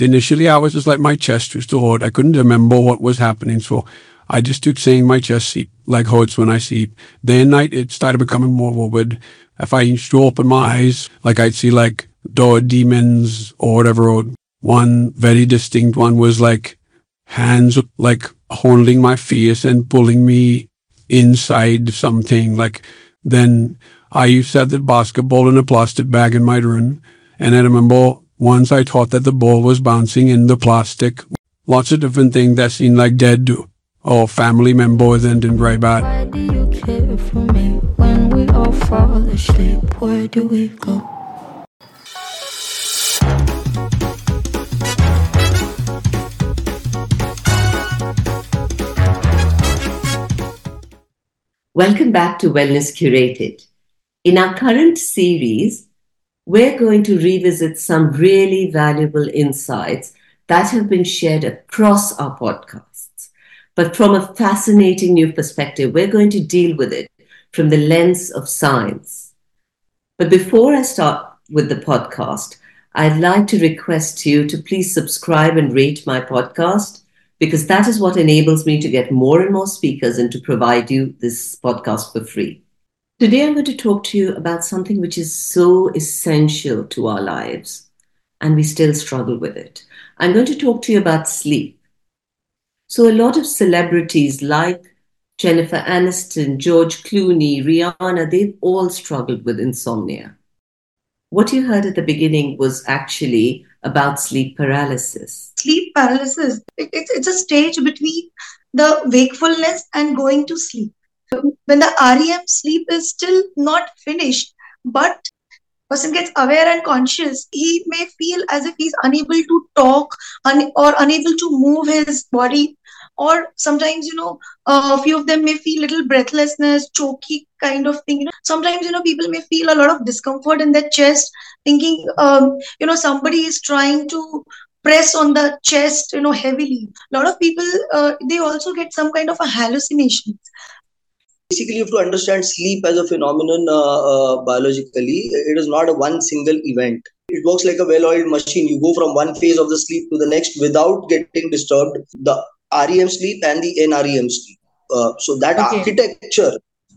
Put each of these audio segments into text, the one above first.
initially I was just like, my chest was too hot. I couldn't remember what was happening. So I just took saying my chest like hurts when I sleep. Day and night, it started becoming more vivid. If I used to open my eyes, like I'd see like door demons or whatever. One very distinct one was like hands like holding my face and pulling me inside something. Like then I used to have the basketball in a plastic bag in my room. And I remember once I thought that the ball was bouncing in the plastic. Lots of different things that seemed like dead or family members and didn't very bad. Why do you care for me when we all fall asleep? Where do we go? Welcome back to Wellness Curated. In our current series, we're going to revisit some really valuable insights that have been shared across our podcasts. But from a fascinating new perspective, we're going to deal with it from the lens of science. But before I start with the podcast, I'd like to request you to please subscribe and rate my podcast, because that is what enables me to get more and more speakers and to provide you this podcast for free. Today, I'm going to talk to you about something which is so essential to our lives, and we still struggle with it. I'm going to talk to you about sleep. So a lot of celebrities like Jennifer Aniston, George Clooney, Rihanna, they've all struggled with insomnia. What you heard at the beginning was actually about sleep paralysis. Sleep paralysis, it's a stage between the wakefulness and going to sleep. When the REM sleep is still not finished, but person gets aware and conscious, he may feel as if he's unable to talk or unable to move his body. Or sometimes, a few of them may feel little breathlessness, choky kind of thing. Sometimes, people may feel a lot of discomfort in their chest, thinking, somebody is trying to press on the chest, heavily. A lot of people, they also get some kind of a hallucination. Basically, you have to understand sleep as a phenomenon biologically. It is not a one single event. It works like a well-oiled machine. You go from one phase of the sleep to the next without getting disturbed. The REM sleep and the NREM sleep. So that architecture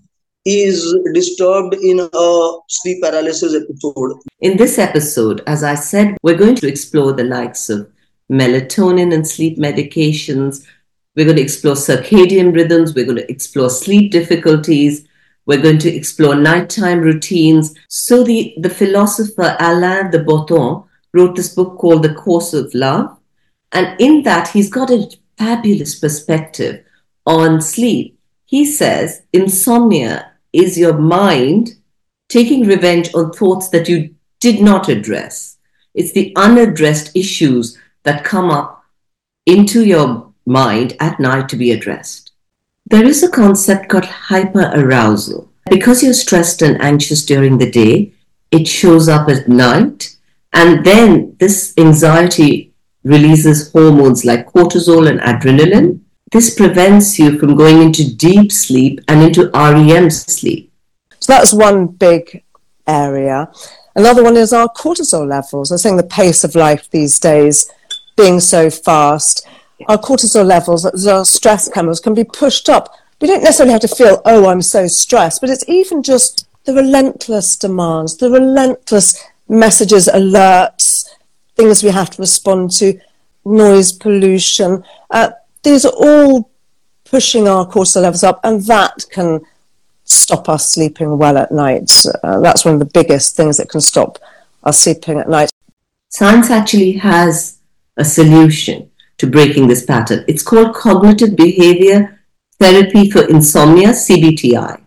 is disturbed in a sleep paralysis episode. In this episode, as I said, we're going to explore the likes of melatonin and sleep medications. We're going to explore circadian rhythms. We're going to explore sleep difficulties. We're going to explore nighttime routines. So the philosopher Alain de Botton wrote this book called The Course of Love. And in that, he's got a fabulous perspective on sleep. He says insomnia is your mind taking revenge on thoughts that you did not address. It's the unaddressed issues that come up into your mind at night to be addressed. There is a concept called hyperarousal. Because you're stressed and anxious during the day, it shows up at night, and then this anxiety releases hormones like cortisol and adrenaline. This prevents you from going into deep sleep and into REM sleep. So that's one big area. Another one is our cortisol levels. I was saying the pace of life these days being so fast, our cortisol levels, our stress chemicals can be pushed up. We don't necessarily have to feel, oh, I'm so stressed, but it's even just the relentless demands, the relentless messages, alerts, things we have to respond to, noise pollution. These are all pushing our cortisol levels up, and that can stop us sleeping well at night. That's one of the biggest things that can stop us sleeping at night. Science actually has a solution to breaking this pattern. It's called cognitive behavior therapy for insomnia, CBTI.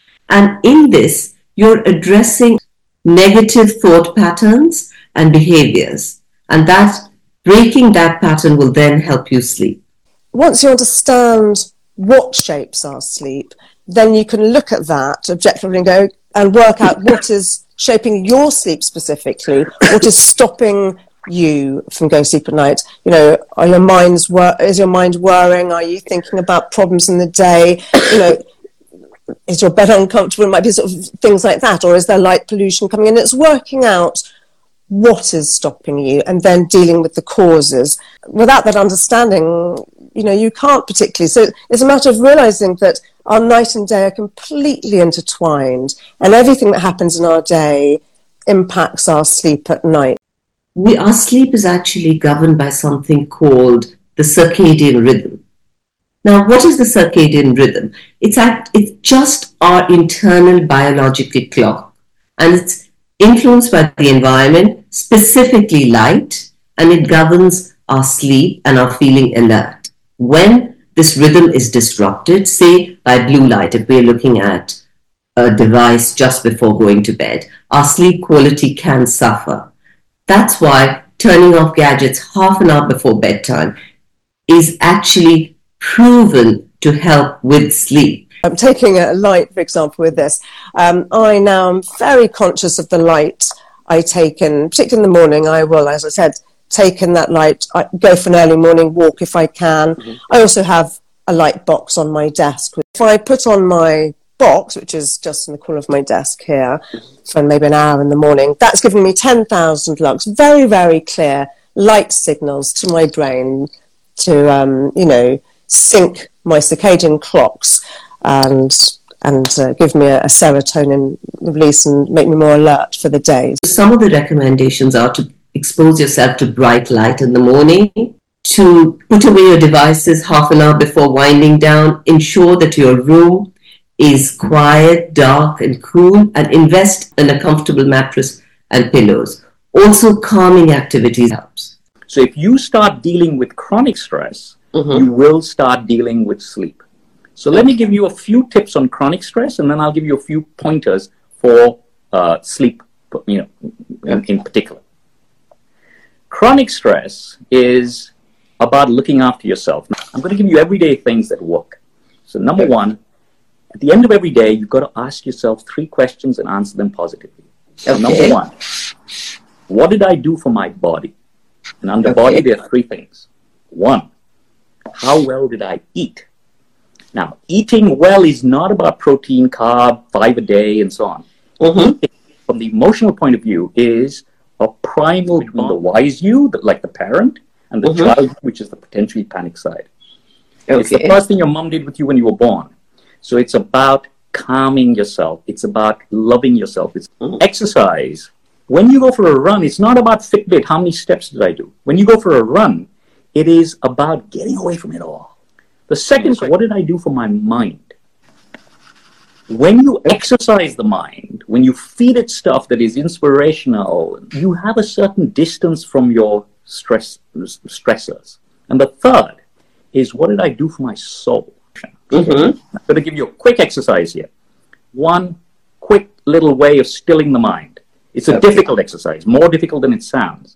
And in this, you're addressing negative thought patterns and behaviors. And that breaking that pattern will then help you sleep. Once you understand what shapes our sleep, then you can look at that objectively and go and work out what is shaping your sleep specifically, what is stopping you from going to sleep at night. Is your mind worrying? Are you thinking about problems in the day? Is your bed uncomfortable? It might be sort of things like that. Or is there light pollution coming in? It's working out what is stopping you, and then dealing with the causes. Without that understanding, you can't particularly. So it's a matter of realizing that our night and day are completely intertwined, and everything that happens in our day impacts our sleep at night. Our sleep is actually governed by something called the circadian rhythm. Now, what is the circadian rhythm? It's just our internal biological clock, and it's influenced by the environment, specifically light, and it governs our sleep and our feeling alert. When this rhythm is disrupted, say by blue light, if we're looking at a device just before going to bed, our sleep quality can suffer. That's why turning off gadgets half an hour before bedtime is actually proven to help with sleep. I'm taking a light, for example, with this. I now am very conscious of the light I take in, particularly in the morning. I will, as I said, take in that light. I go for an early morning walk if I can. Mm-hmm. I also have a light box on my desk. If I put on my box, which is just in the corner of my desk here, for maybe an hour in the morning, that's giving me 10,000 lux, very, very clear light signals to my brain to, sync my circadian clocks and give me a serotonin release and make me more alert for the day. Some of the recommendations are to expose yourself to bright light in the morning, to put away your devices half an hour before winding down, ensure that your room is quiet, dark and cool, and invest in a comfortable mattress and pillows. Also, calming activities helps. So if you start dealing with chronic stress, you will start dealing with sleep. So let me give you a few tips on chronic stress, and then I'll give you a few pointers for sleep, in particular. Chronic stress is about looking after yourself. Now, I'm going to give you everyday things that work. So number one, at the end of every day, you've got to ask yourself 3 questions and answer them positively. So number one, what did I do for my body? And under body, there are 3 things. 1, how well did I eat? Now, eating well is not about protein, carb, 5 a day, and so on. Eating, from the emotional point of view, is a primal between the wise you, like the parent, and the child, which is the potentially panic side. It's the first thing your mom did with you when you were born. So it's about calming yourself. It's about loving yourself. It's exercise. When you go for a run, it's not about Fitbit, how many steps did I do? When you go for a run, it is about getting away from it all. The second is, what did I do for my mind? When you exercise the mind, when you feed it stuff that is inspirational, you have a certain distance from your stressors. And the third is, what did I do for my soul? I'm going to give you a quick exercise here. One quick little way of stilling the mind. It's a difficult exercise, more difficult than it sounds.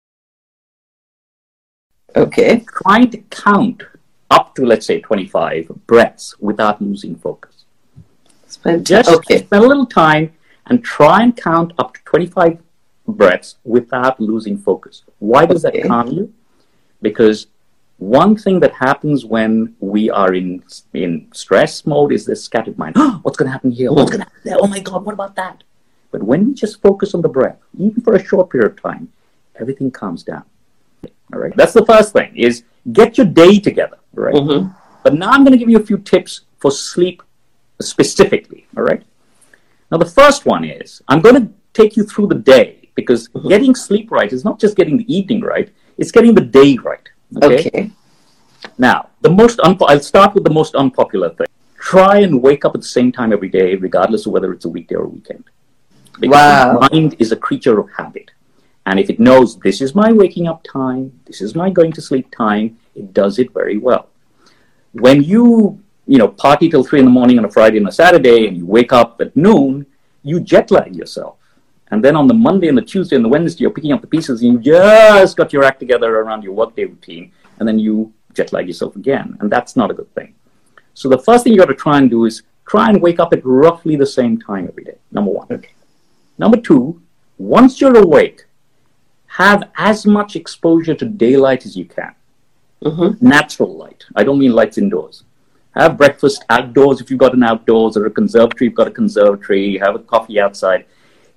Trying to count up to, let's say, 25 breaths without losing focus. Just spend a little time and try and count up to 25 breaths without losing focus. Why does that calm you? Because one thing that happens when we are in stress mode is this scattered mind. What's going to happen here? What's going to happen there? Oh my God, what about that? But when we just focus on the breath, even for a short period of time, everything calms down. All right. That's the first thing, is get your day together. Right. But now I'm going to give you a few tips for sleep specifically. All right. Now, the first one is, I'm going to take you through the day, because getting sleep right is not just getting the evening right, it's getting the day right. Okay. Now, I'll start with the most unpopular thing. Try and wake up at the same time every day, regardless of whether it's a weekday or a weekend. Because the mind is a creature of habit. And if it knows this is my waking up time, this is my going to sleep time, it does it very well. When you party till 3 a.m. on a Friday and a Saturday, and you wake up at noon, you jet lag yourself. And then on the Monday and the Tuesday and the Wednesday, you're picking up the pieces, and you just got your act together around your workday routine, and then you jet lag yourself again. And that's not a good thing. So the first thing you got to try and do is try and wake up at roughly the same time every day, number 1. Number 2, once you're awake, have as much exposure to daylight as you can. Natural light. I don't mean lights indoors. Have breakfast outdoors if you've got an outdoors, or a conservatory, you've got a conservatory. Have a coffee outside.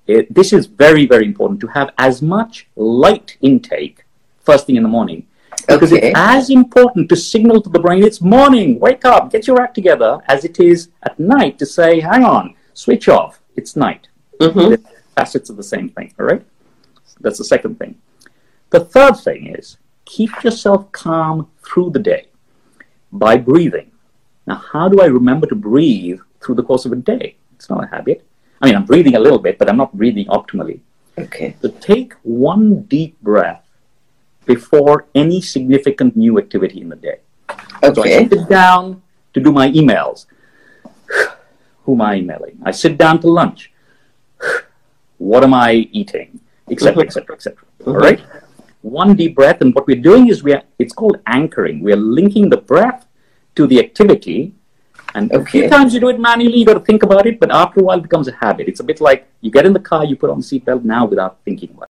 this is very, very important to have as much light intake first thing in the morning. Because it's as important to signal to the brain, it's morning, wake up, get your act together, as it is at night to say, hang on, switch off, it's night. The facets of the same thing, all right? That's the second thing. The third thing is, keep yourself calm through the day by breathing. Now, how do I remember to breathe through the course of a day? It's not a habit. I mean, I'm breathing a little bit, but I'm not breathing optimally. Okay. So take one deep breath before any significant new activity in the day. So I sit down to do my emails. Who am I emailing? I sit down to lunch. What am I eating? Etc., etc., etc. All right? One deep breath, and what we're doing is it's called anchoring. We're linking the breath to the activity, and a few times you do it manually, you got to think about it, but after a while it becomes a habit. It's a bit like you get in the car, you put on the seatbelt now without thinking about it.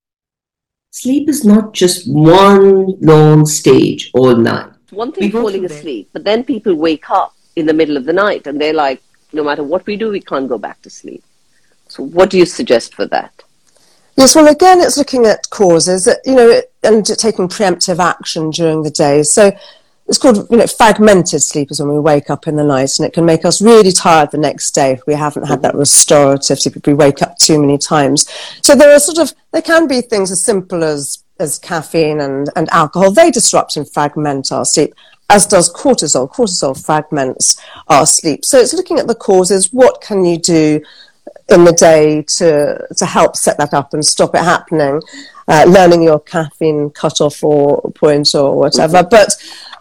Sleep is not just one long stage all night. One thing falling asleep, but then people wake up in the middle of the night and they're like, no matter what we do, we can't go back to sleep. So what do you suggest for that? Yes, well, again, it's looking at causes, and taking preemptive action during the day. So it's called, fragmented sleep is when we wake up in the night, and it can make us really tired the next day if we haven't had that restorative sleep, if we wake up too many times. So there can be things as simple as caffeine and alcohol. They disrupt and fragment our sleep, as does cortisol. Cortisol fragments our sleep. So it's looking at the causes. What can you do in the day to help set that up and stop it happening? Learning your caffeine cutoff or point or whatever. But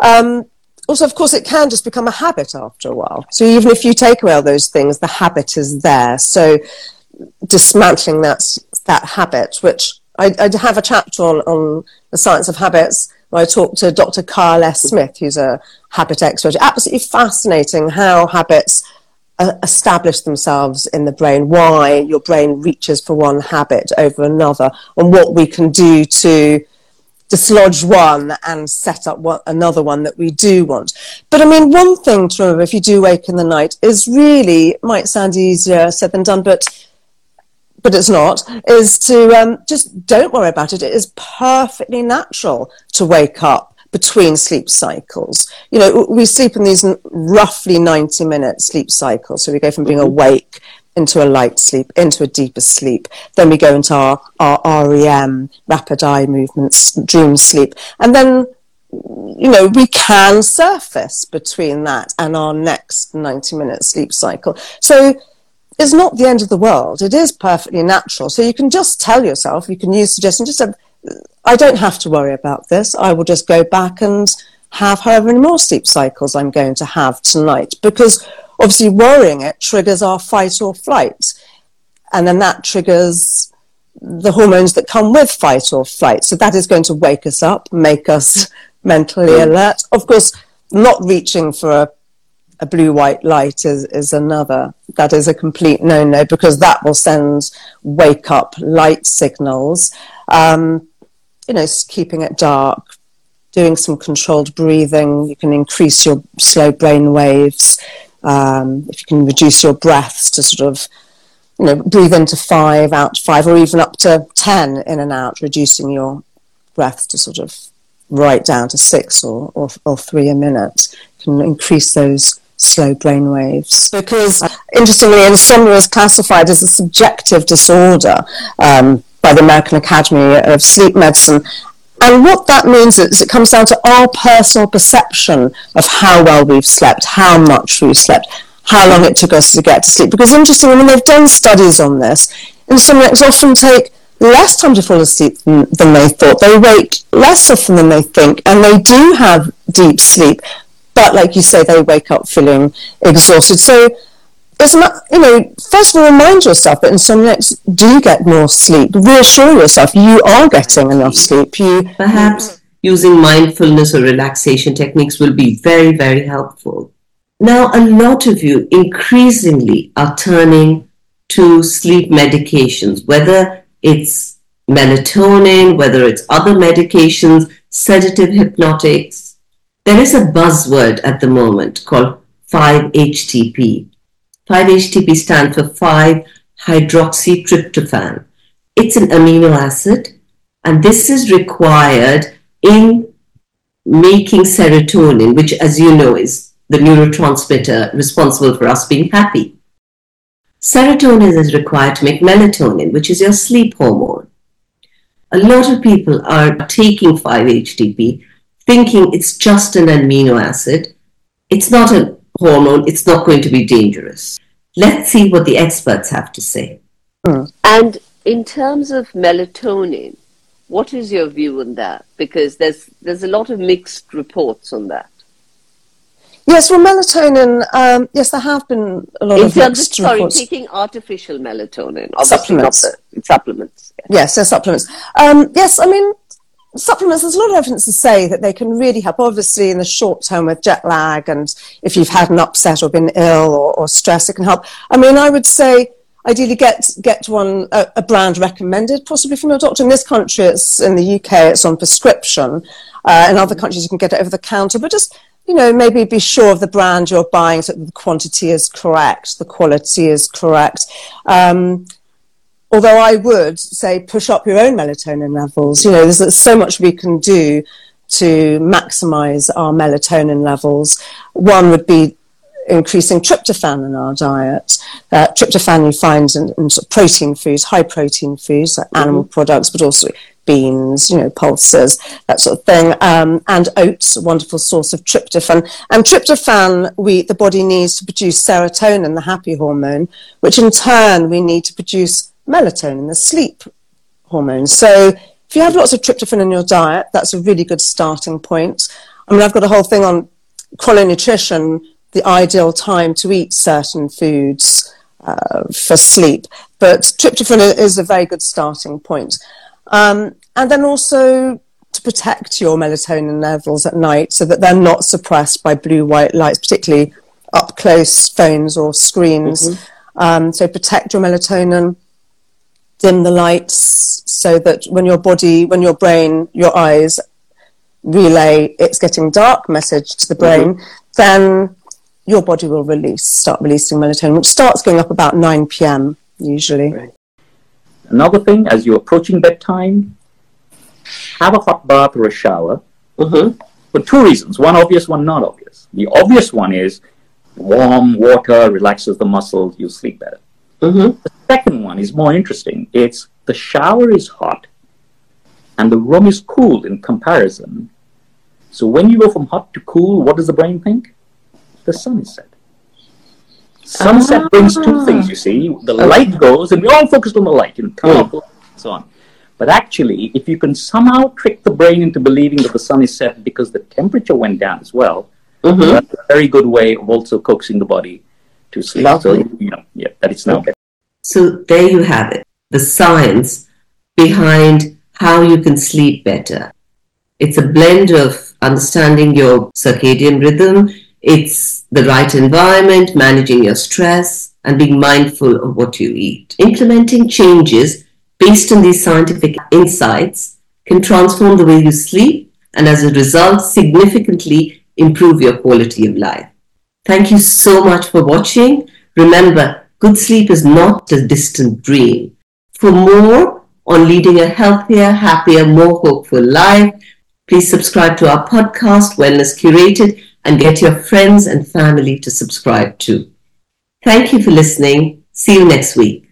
also, of course, it can just become a habit after a while. So even if you take away all those things, the habit is there. So dismantling that habit, which I have a chapter on the science of habits, where I talked to Dr. Carl S. Smith, who's a habit expert. Absolutely fascinating how habits establish themselves in the brain, why your brain reaches for one habit over another, and what we can do to dislodge one and set up another one that we do want. But I mean, one thing to remember if you do wake in the night is really, it might sound easier said than done, but it's not, is to just don't worry about it. It is perfectly natural to wake up between sleep cycles. We sleep in these roughly 90-minute sleep cycles. So we go from being awake into a light sleep, into a deeper sleep. Then we go into our REM, rapid eye movements, dream sleep. And then, we can surface between that and our next 90-minute sleep cycle. So it's not the end of the world. It is perfectly natural. So you can just tell yourself, you can use suggestions, just say, I don't have to worry about this. I will just go back and have however many more sleep cycles I'm going to have tonight. Because obviously worrying it triggers our fight or flight. And then that triggers the hormones that come with fight or flight. So that is going to wake us up, make us mentally alert. Of course, not reaching for a blue-white light is another. That is a complete no-no, because that will send wake-up light signals. Keeping it dark, doing some controlled breathing. You can increase your slow brain waves. If you can reduce your breaths to sort of, breathe into 5, out 5, or even up to 10 in and out, reducing your breaths to sort of right down to 6 or 3 a minute, can increase those slow brain waves. Because, interestingly, insomnia is classified as a subjective disorder by the American Academy of Sleep Medicine. And what that means is it comes down to our personal perception of how well we've slept, how much we've slept, how long it took us to get to sleep. Because interestingly, when they've done studies on this, insomniacs often take less time to fall asleep than they thought. They wake less often than they think, and they do have deep sleep. But like you say, they wake up feeling exhausted. So it's not, first of all, remind yourself that insomniacs do get more sleep. Reassure yourself you are getting enough sleep. Perhaps using mindfulness or relaxation techniques will be very, very helpful. Now, a lot of you increasingly are turning to sleep medications, whether it's melatonin, whether it's other medications, sedative hypnotics. There is a buzzword at the moment called 5-HTP. 5-HTP stands for 5 hydroxytryptophan. It's an amino acid, and this is required in making serotonin, which, as you know, is the neurotransmitter responsible for us being happy. Serotonin is required to make melatonin, which is your sleep hormone. A lot of people are taking 5-HTP thinking it's just an amino acid. It's not a hormone. It's not going to be dangerous. Let's see what the experts have to say. And in terms of melatonin, what is your view on that? Because there's a lot of mixed reports on that. Yes, well, melatonin, yes, there have been a lot of mixed reports. Sorry, taking artificial melatonin. Supplements. Yes, they're supplements. Yes, I mean, supplements, there's a lot of evidence to say that they can really help, obviously, in the short term with jet lag, and if you've had an upset or been ill or stress, it can help. I mean, I would say ideally get one, a brand recommended, possibly from your doctor. In this country, in the UK, it's on prescription. In other countries, you can get it over the counter, but just, maybe be sure of the brand you're buying so that the quantity is correct, the quality is correct. Although I would say push up your own melatonin levels. There's so much we can do to maximize our melatonin levels. One would be increasing tryptophan in our diet. Tryptophan you find in sort of protein foods, high protein foods, like animal products, but also beans, pulses, that sort of thing. And oats, a wonderful source of tryptophan. And tryptophan, the body needs to produce serotonin, the happy hormone, which in turn we need to produce melatonin, the sleep hormone. So if you have lots of tryptophan in your diet, that's a really good starting point. I mean, I've got a whole thing on chrononutrition, the ideal time to eat certain foods for sleep. But tryptophan is a very good starting point. And then also to protect your melatonin levels at night so that they're not suppressed by blue-white lights, particularly up close phones or screens. So protect your melatonin, dim the lights so that when your body, when your brain, your eyes relay it's getting dark message to the brain, then your body will start releasing melatonin, which starts going up about 9 p.m. usually. Right. Another thing, as you're approaching bedtime, have a hot bath or a shower for two reasons. One obvious, one not obvious. The obvious one is warm water relaxes the muscles, you sleep better. The second one is more interesting. It's the shower is hot and the room is cool in comparison. So when you go from hot to cool, what does the brain think? The sun is set. Sunset brings two things, you see. The light goes, and we're all focused on the light, and so on. But actually, if you can somehow trick the brain into believing that the sun is set because the temperature went down as well, that's a very good way of also coaxing the body to sleep. Lovely. So, that it's now better. So there you have it, the science behind how you can sleep better. It's a blend of understanding your circadian rhythm, it's the right environment, managing your stress, and being mindful of what you eat. Implementing changes based on these scientific insights can transform the way you sleep and as a result significantly improve your quality of life. Thank you so much for watching. Remember, good sleep is not a distant dream. For more on leading a healthier, happier, more hopeful life, please subscribe to our podcast, Wellness Curated, and get your friends and family to subscribe too. Thank you for listening. See you next week.